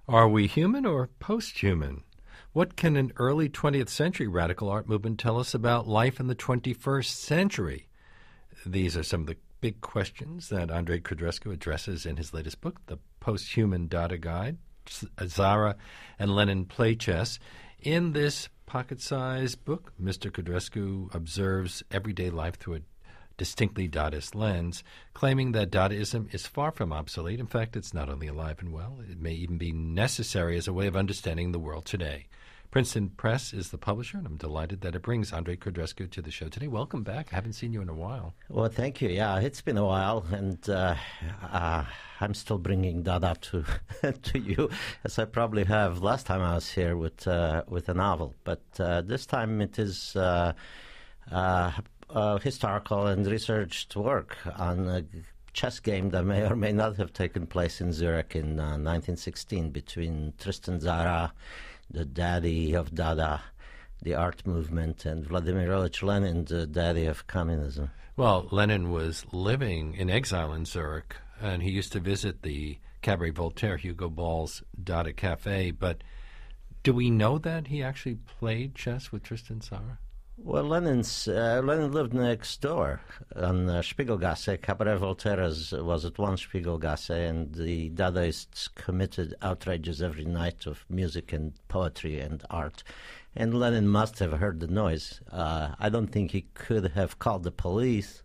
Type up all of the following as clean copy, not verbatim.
Are we human or post-human? What can an early 20th century radical art movement tell us about life in the 21st century? These are some of the big questions that Andrei Codrescu addresses in his latest book, The Post-Human Dada Guide, Zara and Lenin Play Chess. In this pocket-sized book, Mr. Codrescu observes everyday life through a distinctly Dadaist lens, claiming that Dadaism is far from obsolete. In fact, it's not only alive and well, it may even be necessary as a way of understanding the world today. Princeton Press is the publisher, and I'm delighted that it brings Andrei Codrescu to the show today. Welcome back. I haven't seen you in a while. Well, thank you. Yeah, it's been a while, and I'm still bringing Dada to to you, as I probably have last time I was here with a novel. But this time it is historical and researched work on a chess game that may or may not have taken place in Zurich in 1916 between Tristan Tzara, the daddy of Dada, the art movement, and Vladimir Ilyich Lenin, the daddy of communism. Well, Lenin was living in exile in Zurich, and he used to visit the Cabaret Voltaire, Hugo Ball's Dada Cafe, but do we know that he actually played chess with Tristan Tzara? Well, Lenin lived next door on Spiegelgasse. Cabaret Voltaire was at 1 Spiegelgasse, and the Dadaists committed outrages every night of music and poetry and art. And Lenin must have heard the noise. I don't think he could have called the police,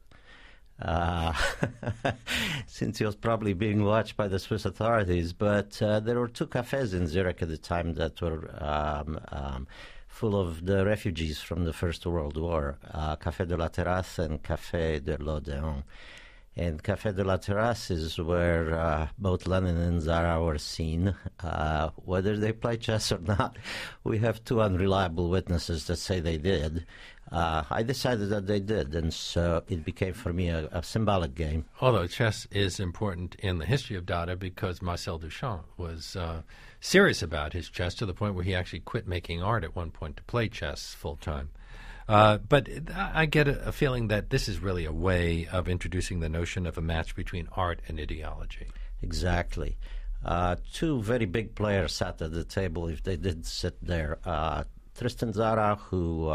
since he was probably being watched by the Swiss authorities. But there were 2 cafes in Zurich at the time that were full of the refugees from the First World War, Café de la Terrasse and Café de l'Odéon. And Café de la Terrasse is where both Lenin and Tzara were seen. Whether they played chess or not, we have 2 unreliable witnesses that say they did. I decided that they did, and so it became for me a symbolic game. Although chess is important in the history of Dada because Marcel Duchamp was serious about his chess to the point where he actually quit making art at one point to play chess full-time. But I get a feeling that this is really a way of introducing the notion of a match between art and ideology. Exactly. 2 very big players sat at the table, if they did sit there. Tristan Tzara, who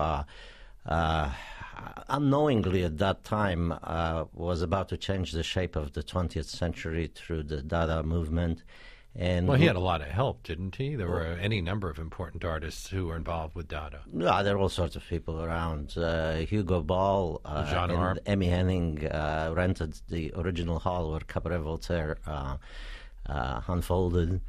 unknowingly at that time was about to change the shape of the 20th century through the Dada movement. And well, he had a lot of help, didn't he? There were any number of important artists who were involved with Dada. Yeah, there were all sorts of people around. Hugo Ball Jean and Arp. Emmy Henning rented the original hall where Cabaret Voltaire unfolded.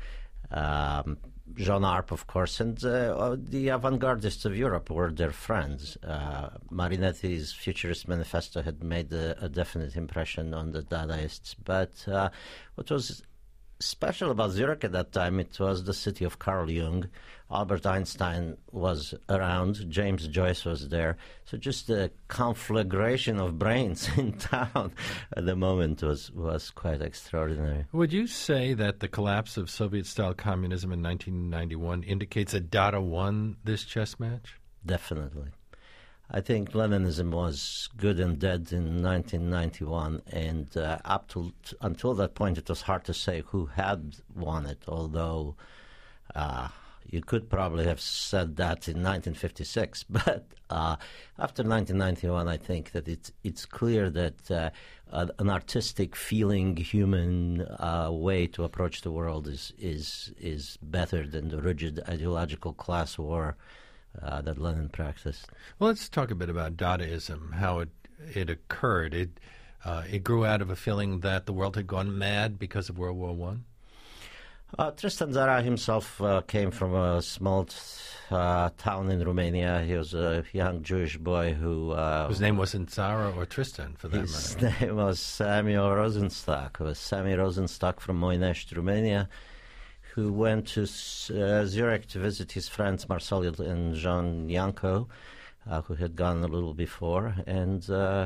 Jean Arp, of course, and the avant-gardists of Europe were their friends. Marinetti's Futurist Manifesto had made a definite impression on the Dadaists. But what was special about Zurich at that time, it was the city of Carl Jung. Albert Einstein was around. James Joyce was there. So just the conflagration of brains in town at the moment was quite extraordinary. Would you say that the collapse of Soviet-style communism in 1991 indicates that Dada won this chess match? Definitely. I think Leninism was good and dead in 1991, and until that point it was hard to say who had won it, although you could probably have said that in 1956. But after 1991, I think that it's clear that an artistic, feeling, human way to approach the world is better than the rigid ideological class war that Lenin practiced. Well, let's talk a bit about Dadaism, how it occurred. It grew out of a feeling that the world had gone mad because of World War I. Tristan Tzara himself came from a small town in Romania. He was a young Jewish boy who... His name wasn't Tzara or Tristan, for that matter. His name was Samuel Rosenstock. It was Sammy Rosenstock from Moinești, Romania, who went to Zurich to visit his friends Marcel and Jean Janko, who had gone a little before. And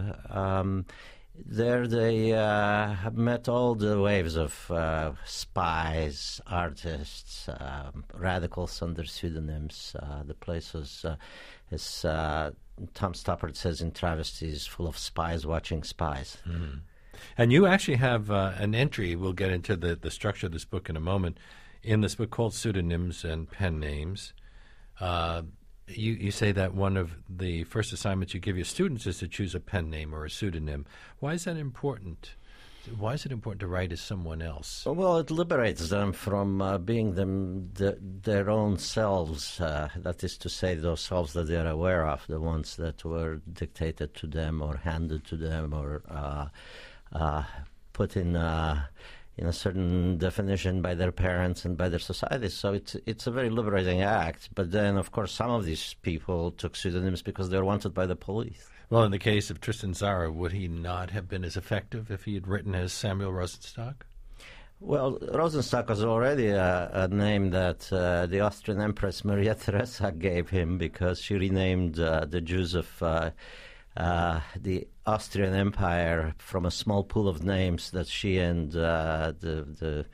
there they met all the waves of spies, artists, radicals under pseudonyms. The place was, as Tom Stoppard says in Travesties, full of spies watching spies. Mm-hmm. And you actually have an entry, we'll get into the structure of this book in a moment, in this book called Pseudonyms and Pen Names. You say that one of the first assignments you give your students is to choose a pen name or a pseudonym. Why is that important? Why is it important to write as someone else? Well, it liberates them from being their own selves. That is to say, those selves that they are aware of, the ones that were dictated to them or handed to them or put in a certain definition by their parents and by their society. So it's a very liberating act. But then, of course, some of these people took pseudonyms because they were wanted by the police. Well, in the case of Tristan Tzara, would he not have been as effective if he had written as Samuel Rosenstock? Well, Rosenstock was already a name that the Austrian Empress Maria Theresa gave him because she renamed the Jews of the Austrian Empire from a small pool of names that she and the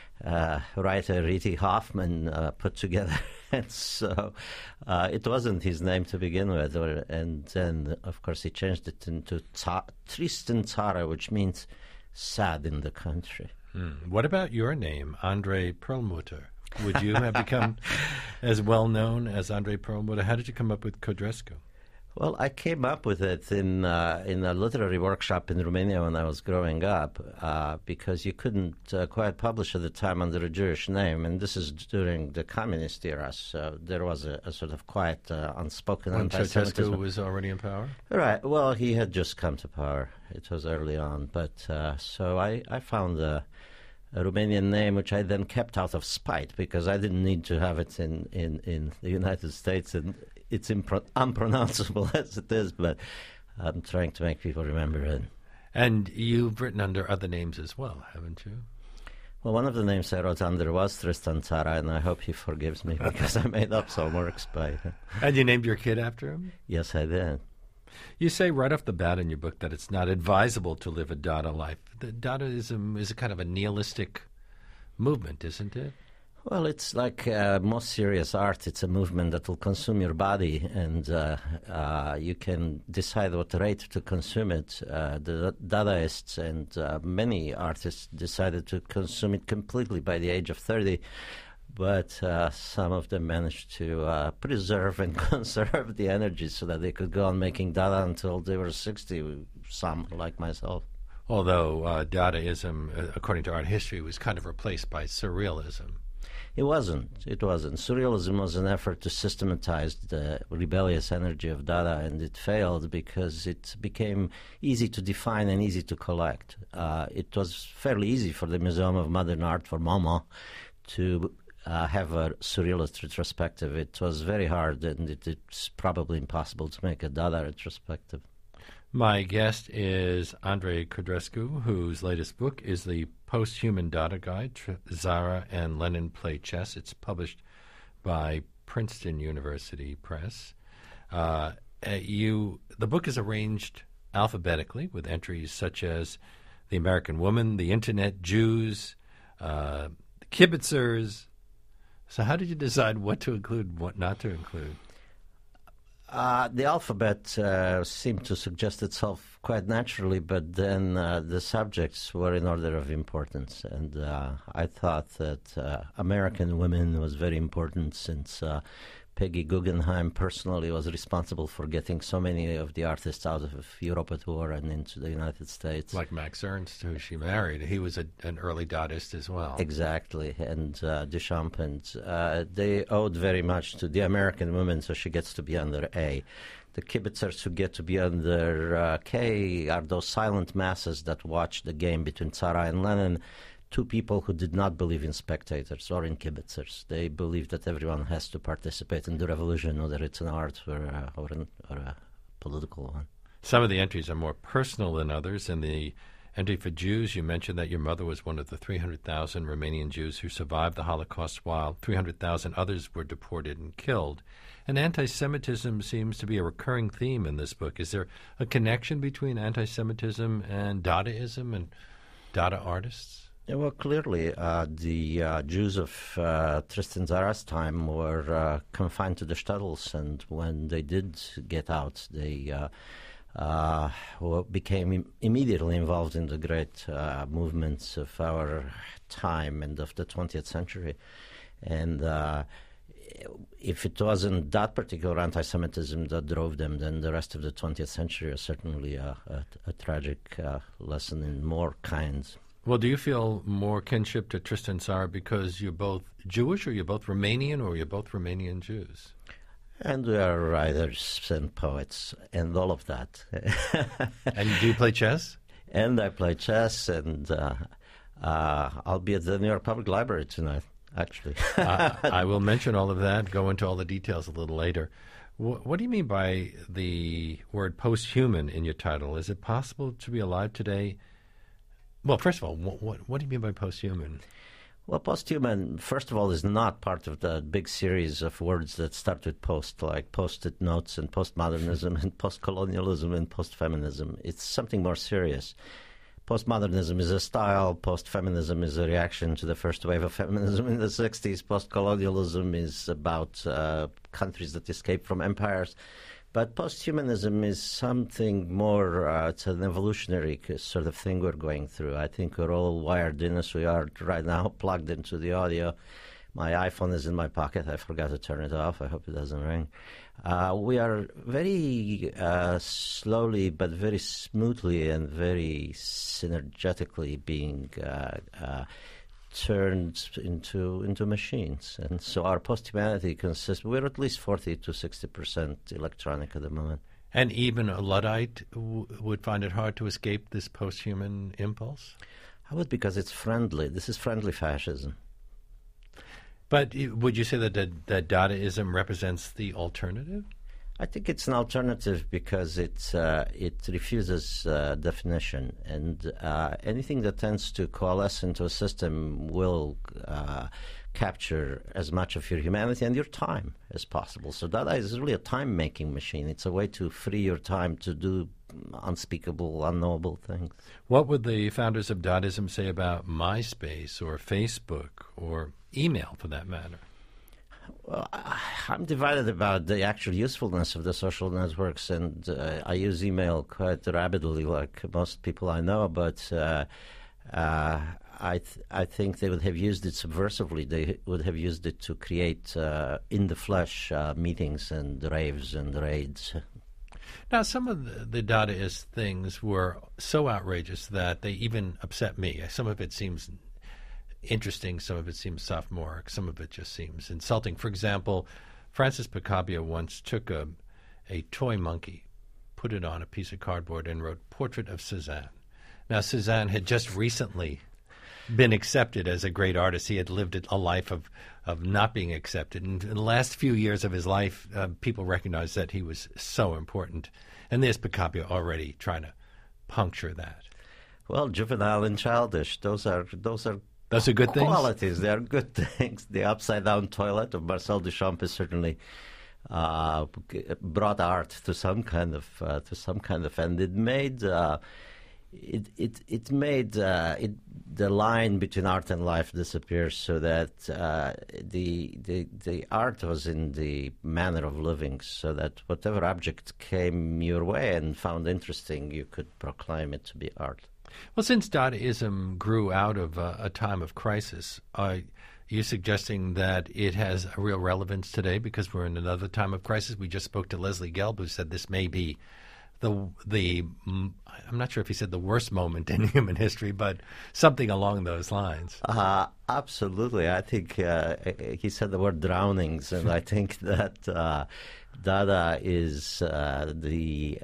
writer E.T. Hoffman put together. And so it wasn't his name to begin with. And then, of course, he changed it into Tristan Tzara, which means sad in the country. What about your name, Andrei Perlmutter? Would you have become as well known as Andrei Perlmutter? How did you come up with Codrescu? Well, I came up with it in a literary workshop in Romania when I was growing up, because you couldn't quite publish at the time under a Jewish name, and this is during the communist era, so there was a sort of quite unspoken anti-Semitism. When Ceausescu was already in power? Right. Well, he had just come to power. It was early on, but so I found a Romanian name, which I then kept out of spite because I didn't need to have it in the United States, and it's unpronounceable as it is, but I'm trying to make people remember it. And you've written under other names as well, haven't you? Well, one of the names I wrote under was Tristan Tzara, and I hope he forgives me because I made up some works by him. And you named your kid after him? Yes, I did. You say right off the bat in your book that it's not advisable to live a Dada life. The Dadaism is a kind of a nihilistic movement, isn't it? Well, it's like most serious art. It's a movement that will consume your body, and you can decide what rate to consume it. The Dadaists and many artists decided to consume it completely by the age of 30, but some of them managed to preserve and conserve the energy so that they could go on making Dada until they were 60, some like myself. Although Dadaism, according to art history, was kind of replaced by Surrealism. It wasn't. Surrealism was an effort to systematize the rebellious energy of Dada, and it failed because it became easy to define and easy to collect. It was fairly easy for the Museum of Modern Art, for MoMA, to have a surrealist retrospective. It was very hard, and it's probably impossible to make a Dada retrospective. My guest is Andrei Codrescu, whose latest book is the Post-Human Dada Guide, Tzara and Lenin Play Chess. It's published by Princeton University Press. The book is arranged alphabetically with entries such as the American woman, the Internet, Jews, kibitzers. So how did you decide what to include and what not to include? The alphabet seemed to suggest itself quite naturally, but then the subjects were in order of importance. And I thought that American women was very important since Peggy Guggenheim personally was responsible for getting so many of the artists out of Europe at war and into the United States. Like Max Ernst, who she married. He was an early Dadaist as well. Exactly. And Duchamp. And they owed very much to the American woman, so she gets to be under A. The kibitzers who get to be under K are those silent masses that watch the game between Tzara and Lenin. Two people who did not believe in spectators or in kibitzers. They believed that everyone has to participate in the revolution, whether it's an art or a political one. Some of the entries are more personal than others. In the entry for Jews, you mentioned that your mother was one of the 300,000 Romanian Jews who survived the Holocaust, while 300,000 others were deported and killed. And anti-Semitism seems to be a recurring theme in this book. Is there a connection between anti-Semitism and Dadaism and Dada artists? Yeah, well, clearly, the Jews of Tristan Tzara's time were confined to the shtetls, and when they did get out, they who became immediately involved in the great movements of our time and of the 20th century. And if it wasn't that particular anti-Semitism that drove them, then the rest of the 20th century is certainly a tragic lesson in more kinds. Well, do you feel more kinship to Tristan Tzar because you're both Jewish, or you're both Romanian, or you're both Romanian Jews? And we are writers and poets and all of that. And do you play chess? And I play chess, and I'll be at the New York Public Library tonight, actually. I will mention all of that, go into all the details a little later. What do you mean by the word post-human in your title? Is it possible to be alive today? Well, first of all, what do you mean by post-human? Well, post-human, first of all, is not part of the big series of words that start with post, like post-it notes and postmodernism and post-colonialism and post-feminism. It's something more serious. Postmodernism is a style. Post-feminism is a reaction to the first wave of feminism in the 60s. Post-colonialism is about countries that escaped from empires. But post-humanism is something more, it's an evolutionary sort of thing we're going through. I think we're all wired in as we are right now, plugged into the audio. My iPhone is in my pocket. I forgot to turn it off. I hope it doesn't ring. We are very slowly but very smoothly and very synergetically being turned into machines. And so our post-humanity consists, we're at least 40 to 60% electronic at the moment. And even a Luddite would find it hard to escape this post-human impulse? I would, because it's friendly. This is friendly fascism. But would you say that Dadaism represents the alternative? I think it's an alternative because it refuses definition, and anything that tends to coalesce into a system will capture as much of your humanity and your time as possible. So Dada is really a time-making machine. It's a way to free your time to do unspeakable, unknowable things. What would the founders of Dadaism say about MySpace or Facebook or email, for that matter? Well, I'm divided about the actual usefulness of the social networks, and I use email quite rapidly, like most people I know, but I think they would have used it subversively. They would have used it to create in the flesh meetings and raves and raids. Now, some of the Dadaist things were so outrageous that they even upset me. Some of it seems interesting, some of it seems sophomoric, some of it just seems insulting. For example, Francis Picabia once took a toy monkey, put it on a piece of cardboard, and wrote "Portrait of Cézanne." Now, Cézanne had just recently been accepted as a great artist. He had lived a life of not being accepted. And in the last few years of his life, people recognized that he was so important. And there's Picabia already trying to puncture that. Well, juvenile and childish, those are good things? Qualities. They are good things. The upside-down toilet of Marcel Duchamp has certainly brought art to some kind of and it made the line between art and life disappear, so that the art was in the manner of living, so that whatever object came your way and found interesting, you could proclaim it to be art. Well, since Dadaism grew out of a time of crisis, are you suggesting that it has a real relevance today because we're in another time of crisis? We just spoke to Leslie Gelb, who said this may be I'm not sure if he said the worst moment in human history, but something along those lines. Absolutely. I think he said the word drownings, and I think that Dada is the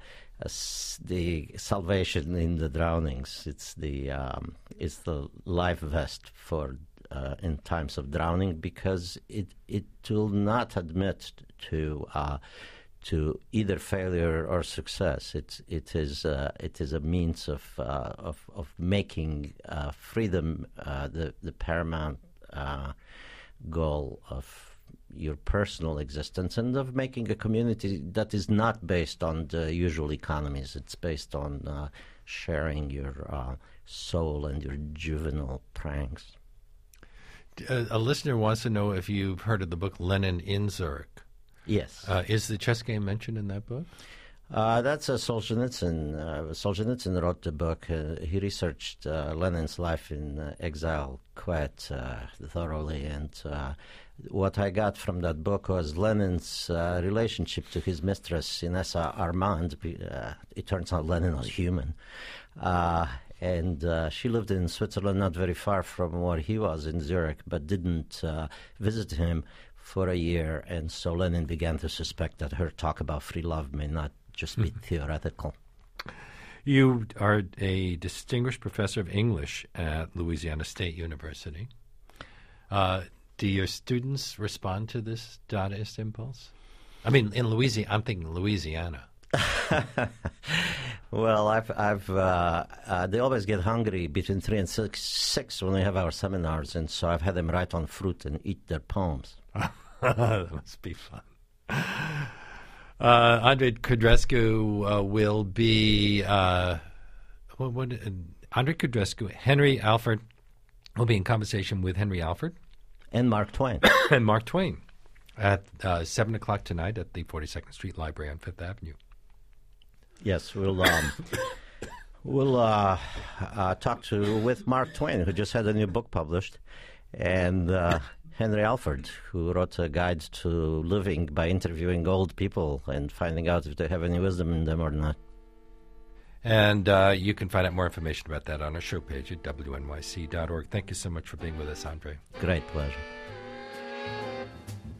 salvation in the drownings. It's the life vest for in times of drowning, because it will not admit to either failure or success. It is a means of making freedom the paramount goal of your personal existence, and of making a community that is not based on the usual economies. It's based on sharing your soul and your juvenile pranks. A listener wants to know if you've heard of the book Lenin in Zurich. Yes. Is the chess game mentioned in that book? That's Solzhenitsyn. Solzhenitsyn wrote the book. He researched Lenin's life in exile quite thoroughly, and what I got from that book was Lenin's relationship to his mistress, Inessa Armand. It turns out Lenin was human. And she lived in Switzerland, not very far from where he was in Zurich, but didn't visit him for a year. And so Lenin began to suspect that her talk about free love may not just be theoretical. You are a distinguished professor of English at Louisiana State University. Do your students respond to this Dadaist impulse? I mean, in Louisiana, I'm thinking Louisiana. Well, they always get hungry between 3 and 6 when we have our seminars, and so I've had them write on fruit and eat their poems. That must be fun. Andrei Codrescu will be Andrei Codrescu. Henry Alford will be in conversation with Henry Alford and Mark Twain and Mark Twain at 7 o'clock tonight at the 42nd Street Library on Fifth Avenue. Yes, we'll talk with Mark Twain, who just had a new book published, and Henry Alford, who wrote a guide to living by interviewing old people and finding out if they have any wisdom in them or not. And you can find out more information about that on our show page at wnyc.org. Thank you so much for being with us, Andrei. Great pleasure.